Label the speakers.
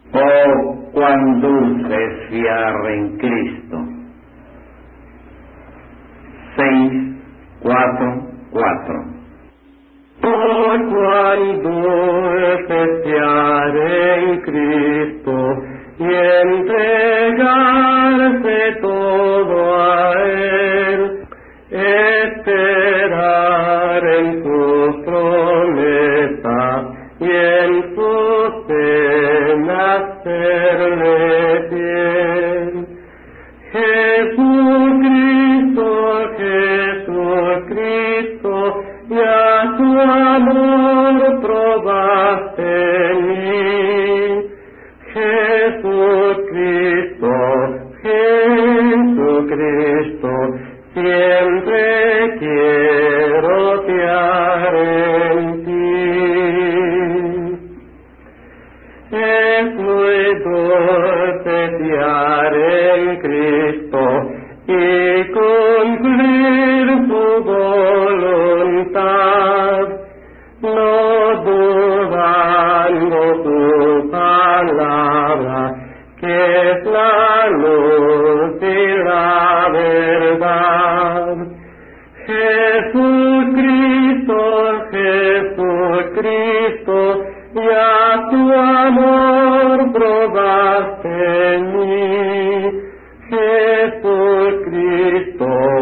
Speaker 1: Oh, cuán dulce es fiar en Cristo. 6:4:4.
Speaker 2: Oh, cuán dulce es fiar en Cristo y entregarse todo a Él, esperar en sus promesas y en sus penas serle fiel. Jesucristo, ya tu amor probaste en mí. Jesucristo, siempre quiero fiar en ti. Es muy dulce fiar en Cristo y cumplir su voluntad, no dudando su palabra, que es la luz y la verdad. Jesucristo, ya tu amor probaste en mí. Jesucristo,